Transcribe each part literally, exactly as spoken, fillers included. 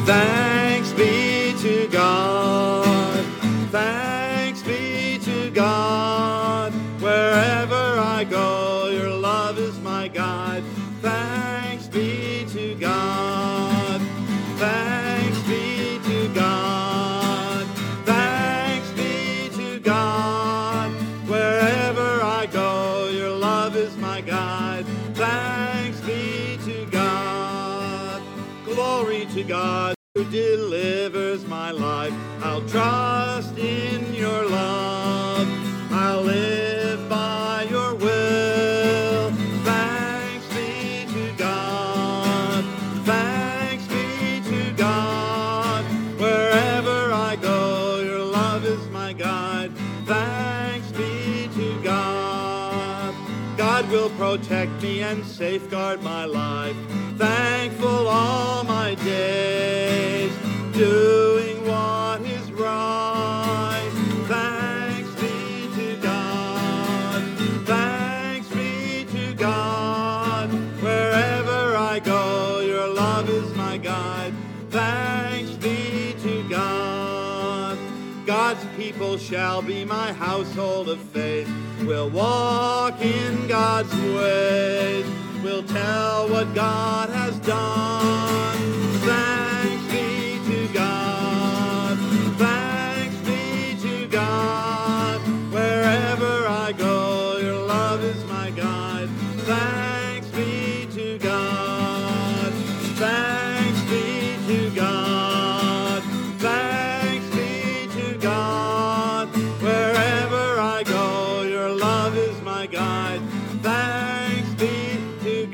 Thanks be to God. Thanks be to God. Wherever I go, your love is my guide. Thanks be to God. Thanks be to God. Thanks be to God. Wherever I go, your love is my guide. Thanks be to God. Glory to God who delivers my life. I'll trust in your love. I'll live by your will. Thanks be to God. Thanks be to God. Wherever I go, your love is my guide. Thanks be to God. God will protect me and safeguard my life. Thankful all my days, doing what is right. Thanks be to God. Thanks be to God. Wherever I go, your love is my guide. Thanks be to God. God's people shall be my household of faith. We'll walk in God's ways. We'll tell what God has done. Thanks be to God. Thanks be to God. Wherever I go, your love is my guide. Thanks be to God. Thanks be to God. Thanks be to God. Wherever I go, your love is my guide. Thanks be to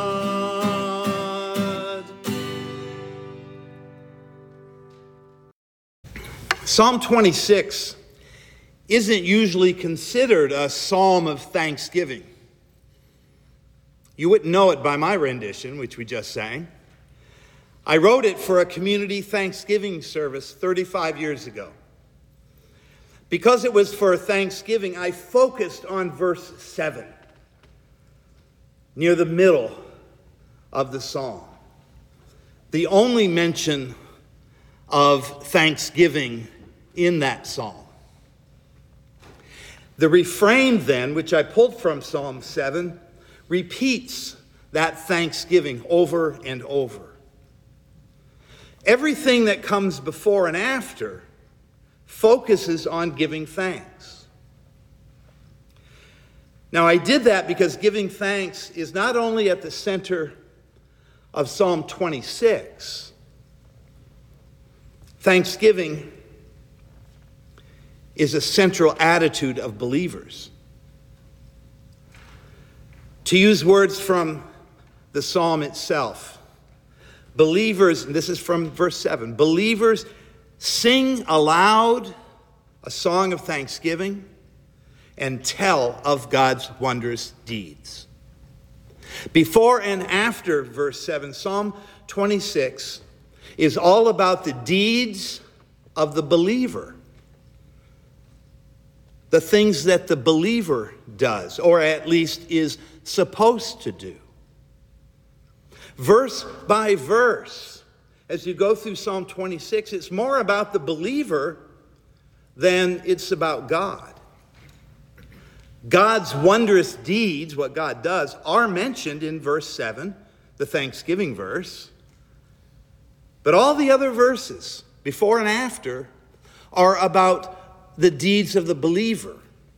God. Psalm twenty-six isn't usually considered a psalm of thanksgiving. You wouldn't know it by my rendition, which we just sang. I wrote it for a community Thanksgiving service thirty-five years ago. Because it was for Thanksgiving, I focused on verse seven, near the middle of the psalm. The only mention of thanksgiving in that psalm. The refrain then, which I pulled from Psalm seven, repeats that thanksgiving over and over. Everything that comes before and after focuses on giving thanks. Now, I did that because giving thanks is not only at the center of Psalm twenty-six. Thanksgiving is a central attitude of believers. To use words from the psalm itself, believers, and this is from verse seven, believers sing aloud a song of thanksgiving and tell of God's wondrous deeds. Before and after verse seven, Psalm twenty-six is all about the deeds of the believer. The things that the believer does, or at least is supposed to do. Verse by verse, as you go through Psalm twenty-six, it's more about the believer than it's about God. God's wondrous deeds, what God does, are mentioned in verse seven, the Thanksgiving verse. But all the other verses, before and after, are about the deeds of the believer.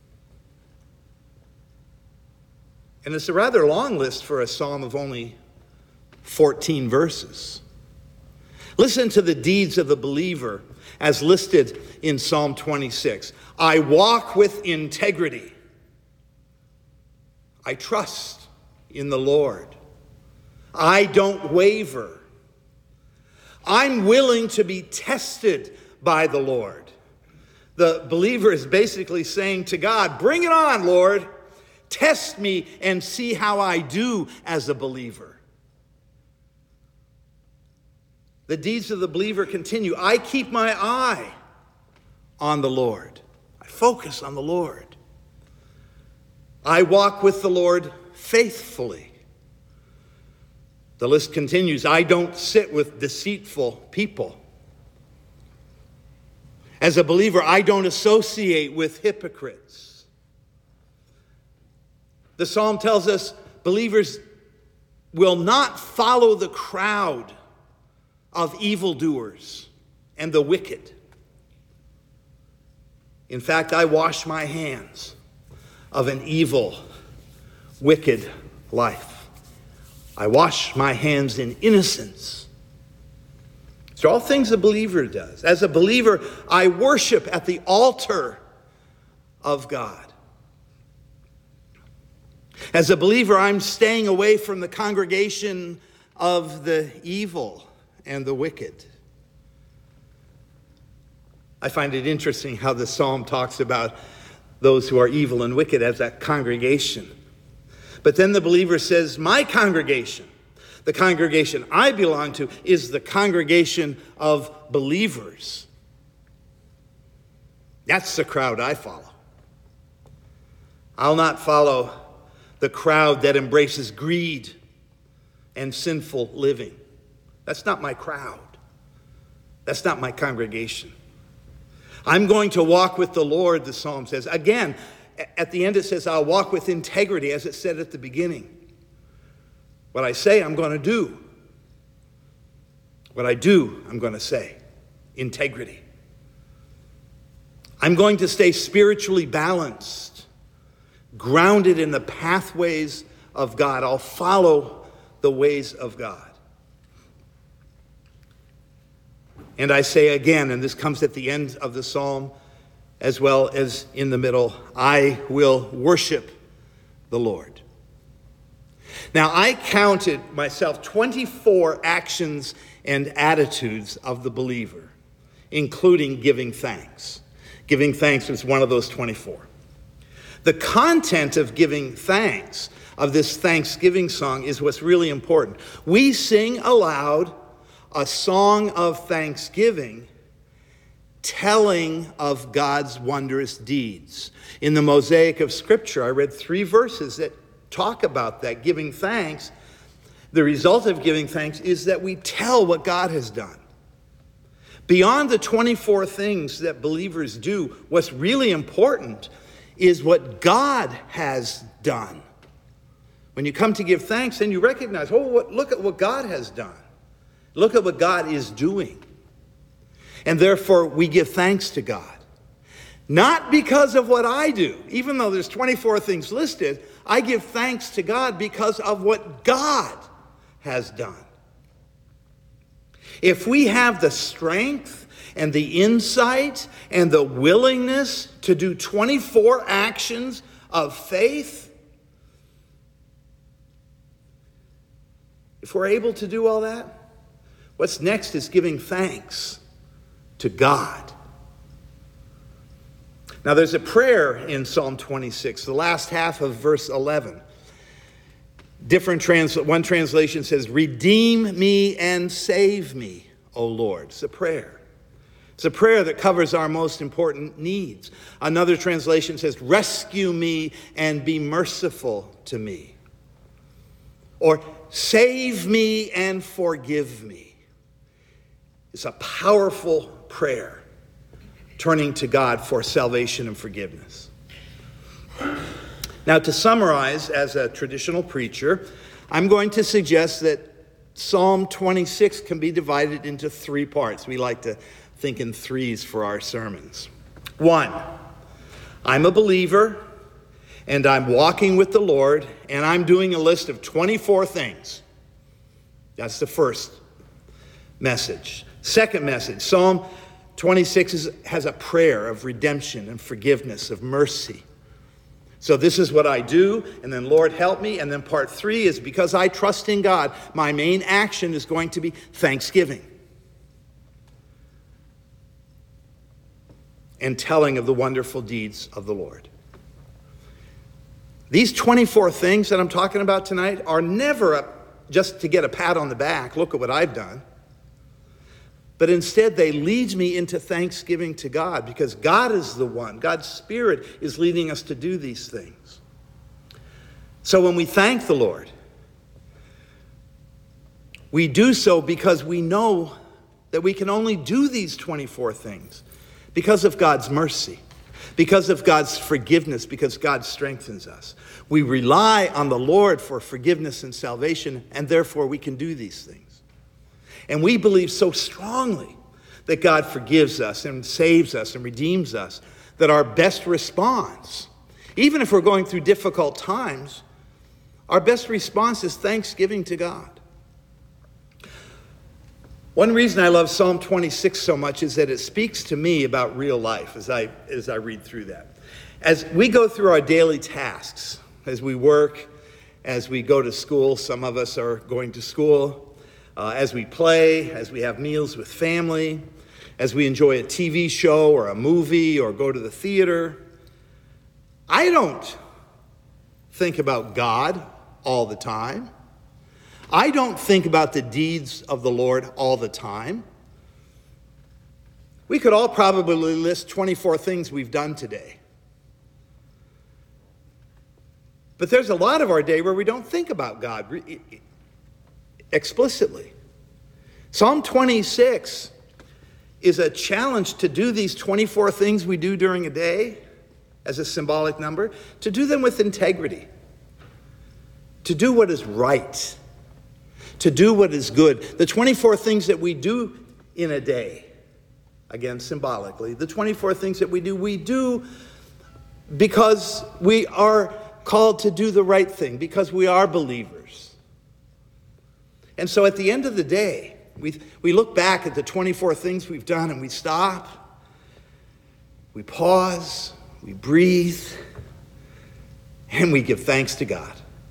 And it's a rather long list for a psalm of only fourteen verses. Listen to the deeds of the believer as listed in Psalm twenty-six. I walk with integrity. I trust in the Lord. I don't waver. I'm willing to be tested by the Lord. The believer is basically saying to God, bring it on, Lord. Test me and see how I do as a believer. The deeds of the believer continue. I keep my eye on the Lord. I focus on the Lord. I walk with the Lord faithfully. The list continues. I don't sit with deceitful people. As a believer, I don't associate with hypocrites. The psalm tells us believers will not follow the crowd of evildoers and the wicked. In fact, I wash my hands of an evil, wicked life. I wash my hands in innocence. These are all things a believer does. As a believer, I worship at the altar of God. As a believer, I'm staying away from the congregation of the evil and the wicked. I find it interesting how the psalm talks about those who are evil and wicked as a congregation. But then the believer says, my congregation, the congregation I belong to, is the congregation of believers. That's the crowd I follow. I'll not follow the crowd that embraces greed and sinful living. That's not my crowd. That's not my congregation. I'm going to walk with the Lord, the psalm says. Again, at the end it says, I'll walk with integrity, as it said at the beginning. What I say, I'm going to do. What I do, I'm going to say. Integrity. I'm going to stay spiritually balanced, grounded in the pathways of God. I'll follow the ways of God. And I say again, and this comes at the end of the psalm as well as in the middle, I will worship the Lord. Now, I counted myself twenty-four actions and attitudes of the believer, including giving thanks. Giving thanks was one of those twenty-four. The content of giving thanks, of this Thanksgiving song, is what's really important. We sing aloud a song of thanksgiving, telling of God's wondrous deeds. In the mosaic of Scripture, I read three verses that talk about that, giving thanks. The result of giving thanks is that we tell what God has done. Beyond the twenty-four things that believers do, what's really important is what God has done. When you come to give thanks, then you recognize, oh, what, look at what God has done. Look at what God is doing. And therefore, we give thanks to God. Not because of what I do. Even though there's twenty-four things listed, I give thanks to God because of what God has done. If we have the strength and the insight and the willingness to do twenty-four actions of faith, if we're able to do all that, what's next is giving thanks to God. Now, there's a prayer in Psalm twenty-six, the last half of verse eleven. Different trans one translation says, redeem me and save me, O Lord. It's a prayer. It's a prayer that covers our most important needs. Another translation says, rescue me and be merciful to me. Or save me and forgive me. It's a powerful prayer, turning to God for salvation and forgiveness. Now, to summarize, as a traditional preacher, I'm going to suggest that Psalm twenty-six can be divided into three parts. We like to think in threes for our sermons. One, I'm a believer, and I'm walking with the Lord, and I'm doing a list of twenty-four things. That's the first message. Second message, Psalm twenty-six is, has a prayer of redemption and forgiveness, of mercy. So this is what I do, and then Lord help me. And then part three is because I trust in God, my main action is going to be thanksgiving and telling of the wonderful deeds of the Lord. These twenty-four things that I'm talking about tonight are never a, just to get a pat on the back, look at what I've done. But instead, they lead me into thanksgiving to God, because God is the one. God's Spirit is leading us to do these things. So when we thank the Lord, We do so because we know that we can only do these twenty-four things because of God's mercy, because of God's forgiveness, because God strengthens us. We rely on the Lord for forgiveness and salvation, and therefore we can do these things. And we believe so strongly that God forgives us and saves us and redeems us that our best response, even if we're going through difficult times, our best response is thanksgiving to God. One reason I love Psalm twenty-six so much is that it speaks to me about real life as I, as I read through that. As we go through our daily tasks, as we work, as we go to school, some of us are going to school, uh, as we play, as we have meals with family, as we enjoy a T V show or a movie or go to the theater, I don't think about God all the time. I don't think about the deeds of the Lord all the time. We could all probably list twenty-four things we've done today. But there's a lot of our day where we don't think about God explicitly. Psalm twenty-six is a challenge to do these twenty-four things we do during a day as a symbolic number, to do them with integrity, to do what is right, to do what is good. The twenty-four things that we do in a day, again symbolically, the twenty-four things that we do, we do because we are called to do the right thing, because we are believers. And so at the end of the day, we, we look back at the twenty-four things we've done and we stop, we pause, we breathe, and we give thanks to God.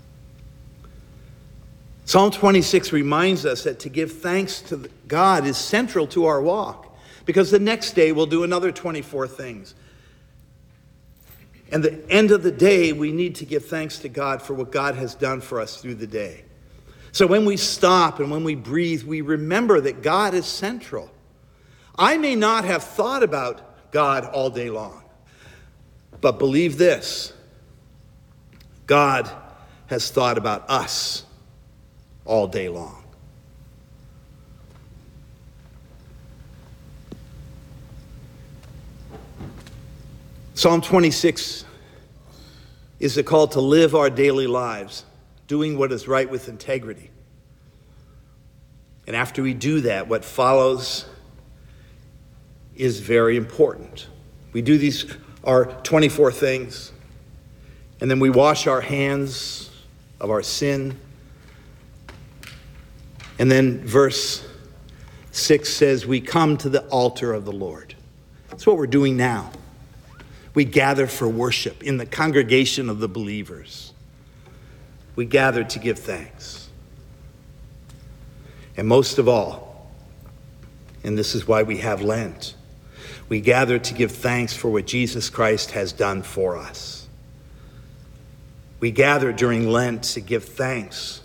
Psalm twenty-six reminds us that to give thanks to God is central to our walk, because the next day we'll do another twenty-four things. And the end of the day, we need to give thanks to God for what God has done for us through the day. So when we stop and when we breathe, we remember that God is central. I may not have thought about God all day long, but believe this, God has thought about us all day long. Psalm twenty-six is a call to live our daily lives, doing what is right with integrity. And after we do that, what follows is very important. We do these, our twenty-four things, and then we wash our hands of our sin. And then verse six says, we come to the altar of the Lord. That's what we're doing now. We gather for worship in the congregation of the believers. We gather to give thanks. And most of all, and this is why we have Lent, we gather to give thanks for what Jesus Christ has done for us. We gather during Lent to give thanks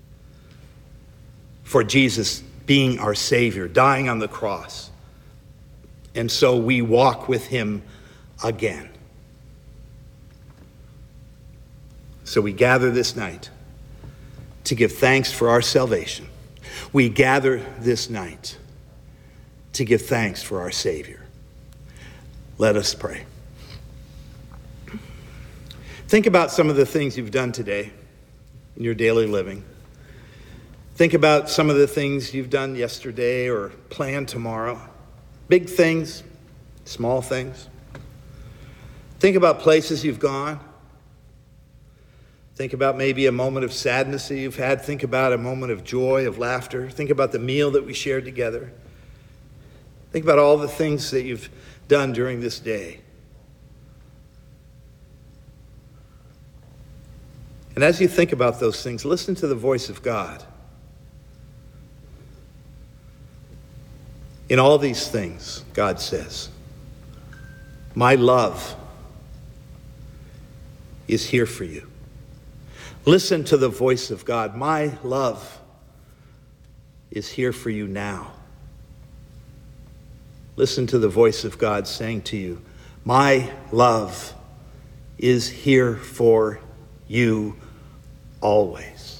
for Jesus being our Savior, dying on the cross. And so we walk with him again. So we gather this night to give thanks for our salvation. We gather this night to give thanks for our Savior. Let us pray. Think about some of the things you've done today in your daily living. Think about some of the things you've done yesterday or plan tomorrow. Big things, small things. Think about places you've gone. Think about maybe a moment of sadness that you've had. Think about a moment of joy, of laughter. Think about the meal that we shared together. Think about all the things that you've done during this day. And as you think about those things, listen to the voice of God. In all these things, God says, my love is here for you. Listen to the voice of God. My love is here for you now. Listen to the voice of God saying to you, my love is here for you always.